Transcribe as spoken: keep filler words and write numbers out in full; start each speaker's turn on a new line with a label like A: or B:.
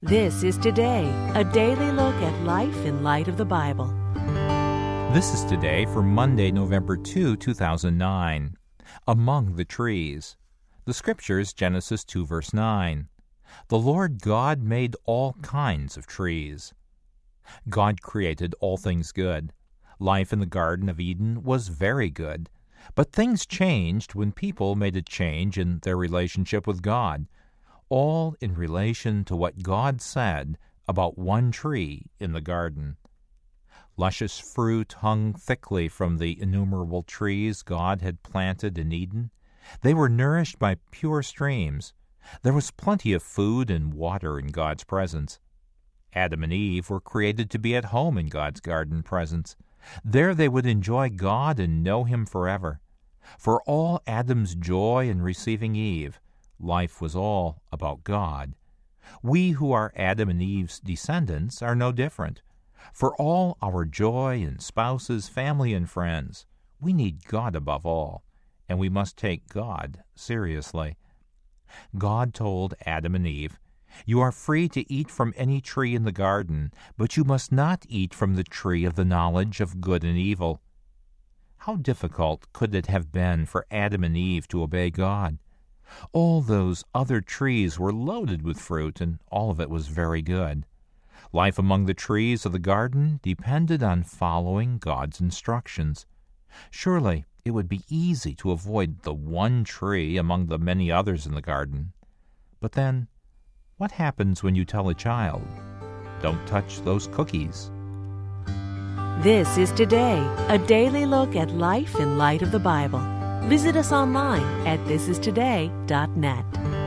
A: This is Today, a daily look at life in light of the Bible.
B: This is Today for Monday, November second, two thousand nine. Among the trees. The Scriptures, Genesis two, verse nine. The Lord God made all kinds of trees. God created all things good. Life in the Garden of Eden was very good. But things changed when people made a change in their relationship with God, all in relation to what God said about one tree in the garden. Luscious fruit hung thickly from the innumerable trees God had planted in Eden. They were nourished by pure streams. There was plenty of food and water in God's presence. Adam and Eve were created to be at home in God's garden presence. There they would enjoy God and know Him forever. For all Adam's joy in receiving Eve, life was all about God. We who are Adam and Eve's descendants are no different. For all our joy in spouses, family, and friends, we need God above all, and we must take God seriously. God told Adam and Eve, "You are free to eat from any tree in the garden, but you must not eat from the tree of the knowledge of good and evil." How difficult could it have been for Adam and Eve to obey God? All those other trees were loaded with fruit, and all of it was very good. Life among the trees of the garden depended on following God's instructions. Surely it would be easy to avoid the one tree among the many others in the garden. But then, what happens when you tell a child, "Don't touch those cookies"?
A: This is Today, a daily look at life in light of the Bible. Visit us online at this is today dot net.